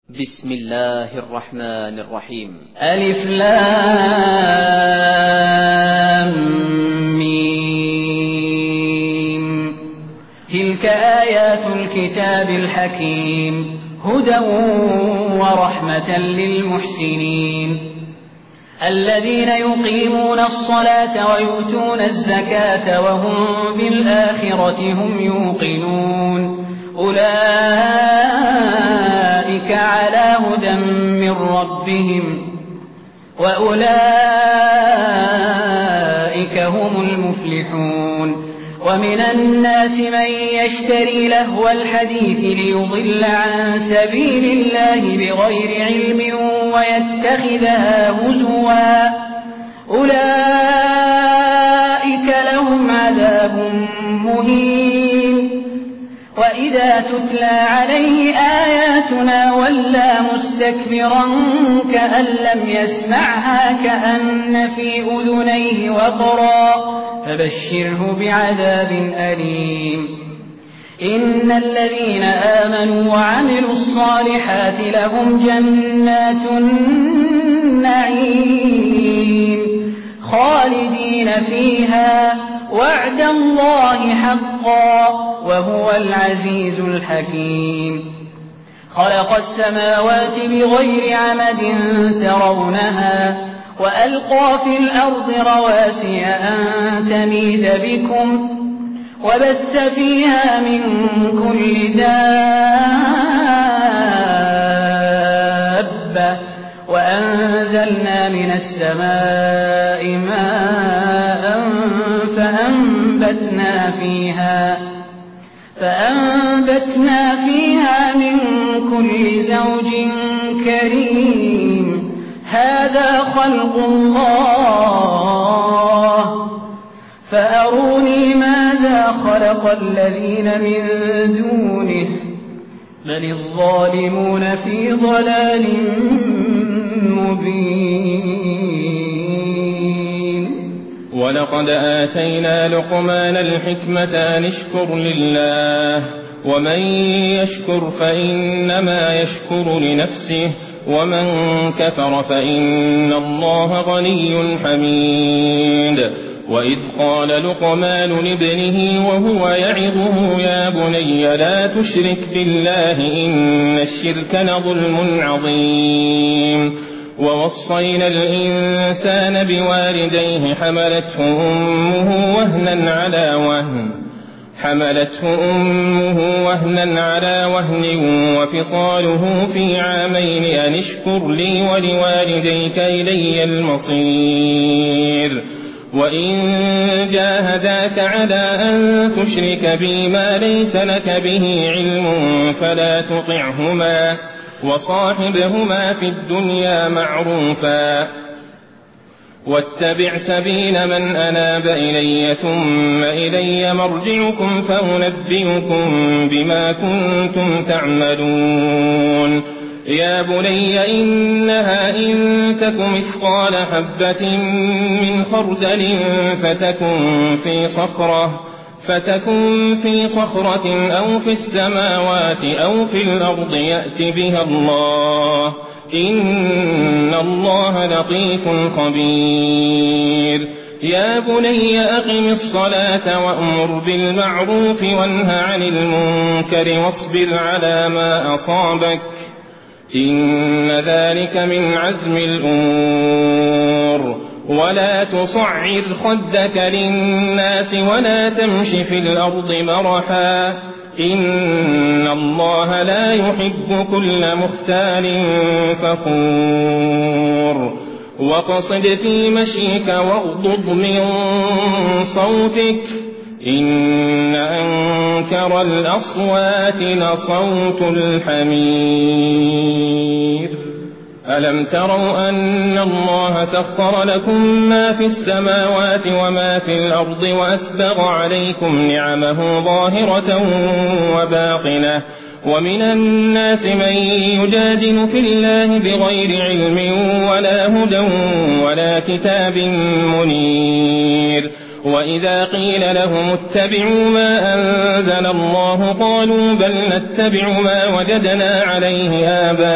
بسم الله الرحمن الرحيم. ألف لام ميم. تلك آيات الكتاب الحكيم هدى ورحمة للمحسنين الذين يقيمون الصلاة ويؤتون الزكاة وهم بالآخرة هم يوقنون أولئك على هدى من ربهم وأولئك هم المفلحون. ومن الناس من يشتري لهو الحديث ليضل عن سبيل الله بغير علم ويتخذها هزوا أولئك لهم عذاب مهين. وإذا تتلى عليه آياتنا ولى مستكبرا كأن لم يسمعها كأن في أذنيه وقرا فبشره بعذاب أليم. إن الذين آمنوا وعملوا الصالحات لهم جنات النعيم خالدين فيها وعد الله حقا وهو العزيز الحكيم. خلق السماوات بغير عمد ترونها وألقى في الأرض رواسي أن تميد بكم وبث فيها من كل دابة وأنزلنا من السماء ماء فأنبتنا فيها من كل زوج كريم. هذا خلق الله فأروني ماذا خلق الذين من دونه بل الظالمون في ضلال مبين. ولقد آتينا لقمان الحكمة أن اشكر لله ومن يشكر فإنما يشكر لنفسه ومن كفر فإن الله غني حميد. وإذ قال لقمان لابنه وهو يعظه يا بني لا تشرك بالله إن الشرك لظلم عظيم. ووصينا الإنسان بوالديه حملته أمه وهنا على وهن وفصاله في عامين أن اشكر لي ولوالديك إلي المصير. وإن جاهداك على أن تشرك بي ما ليس لك به علم فلا تطعهما وصاحبهما في الدنيا معروفا واتبع سبيل من أناب إلي ثم إلي مرجعكم فأنبئكم بما كنتم تعملون. يا بني إنها إن تك مثقال حبة من خردل فتكن في صخرة أو في السماوات أو في الأرض يأت بها الله إن الله لطيف خبير. يا بني أقم الصلاة وأمر بالمعروف وانه عن المنكر واصبر على ما أصابك إن ذلك من عزم الأمور. ولا تصعر خدك للناس ولا تمش في الأرض مرحا إن الله لا يحب كل مختال فخور. واقصد في مشيك واغضض من صوتك إن أنكر الأصوات لصوت الحمير. ألم تروا أن الله سخر لكم ما في السماوات وما في الأرض وأسبغ عليكم نعمه ظاهرة وباطنة ومن الناس من يجادل في الله بغير علم ولا هدى ولا كتاب منير. وإذا قيل لهم اتبعوا ما أنزل الله قالوا بل نتبع ما وجدنا عليه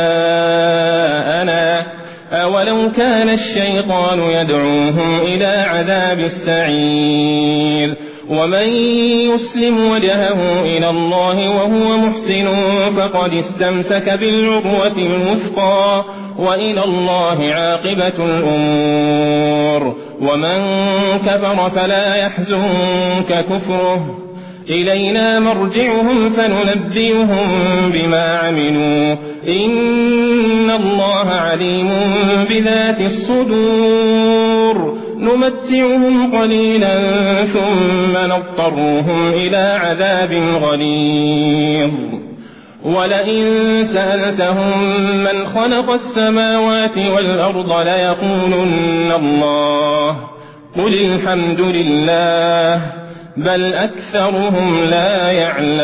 آباءنا أولو كان الشيطان يدعوهم إلى عذاب السعير ومن يسلم وجهه إلى الله وهو محسن فقد استمسك بالعروة الوثقى وإلى الله عاقبة الأمور ومن كفر فلا يحزنك كفره إلينا مرجعهم فننبئهم بما عملوا إن الله عليم بذات الصدور نمتعهم قليلا ثم نضطرهم إلى عذاب غليظ ولئن سألتهم من خلق السماوات والأرض ليقولن الله قل الحمد لله بل أكثرهم لا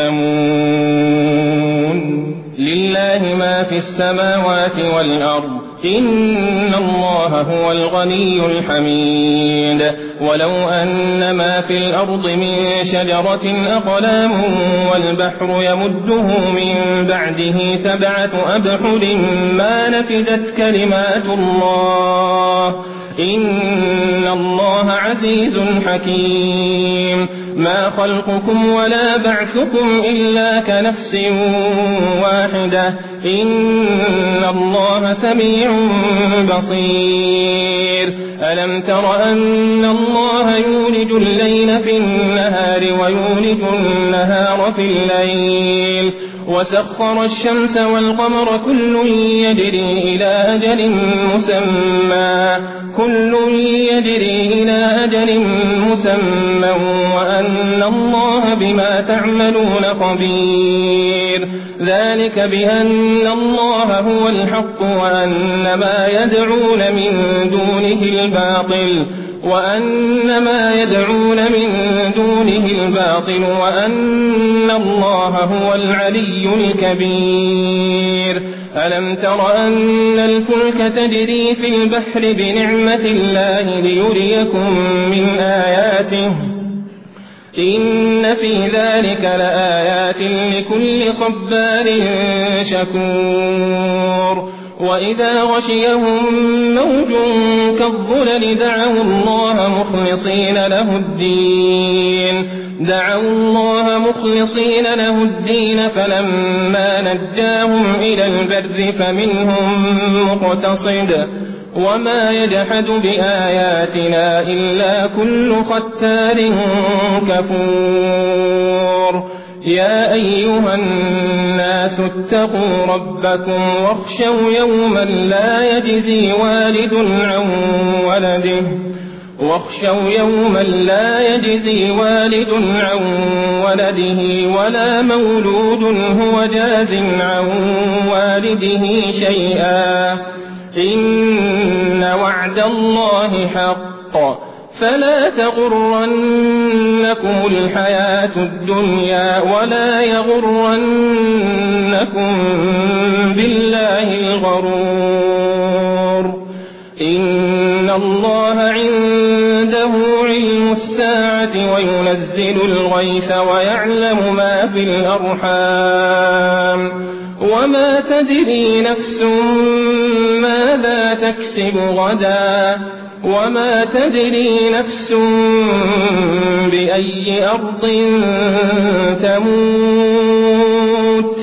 يعلمون لله ما في السماوات والأرض إن الله هو الغني الحميد ولو أن ما في الأرض من شجرة أقلام والبحر يمده من بعده 7 أبحر ما نفدت كلمات الله إن الله عزيز حكيم ما خلقكم ولا بعثكم إلا كنفس واحدة إن الله سميع بصير ألم تر أن الله يولج الليل في النهار ويولج النهار في الليل وسخر الشمس والقمر كل يجري إلى أجل مسمى وأن الله بما تعملون خبير ذلك بأن الله هو الحق وأن ما يدعون من دونه الباطل وأن الله هو العلي الكبير ألم تر أن الفلك تجري في البحر بنعمة الله ليريكم من آياته إن في ذلك لآيات لكل صبار شكور وإذا غشيهم موج كالظلل دعوا الله مخلصين له الدين فلما نجاهم إلى البر فمنهم مقتصد وما يجحد بآياتنا إلا كل ختار كفور يا أيها الناس اتقوا ربكم واخشوا يوما لا يجزي والد عن ولده ولا مولود هو جاز عن والده شيئا إن وعد الله حق فلا تغرنكم الحياة الدنيا ولا يغرنكم بالله الغرور إن الله عنده علم الساعة وينزل الغيث ويعلم ما في الأرحام وما تدري نفس ماذا تكسب غدا وما تدري نفس بأي أرض تموت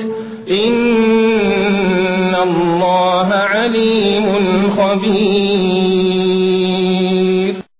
إن الله عليم خبير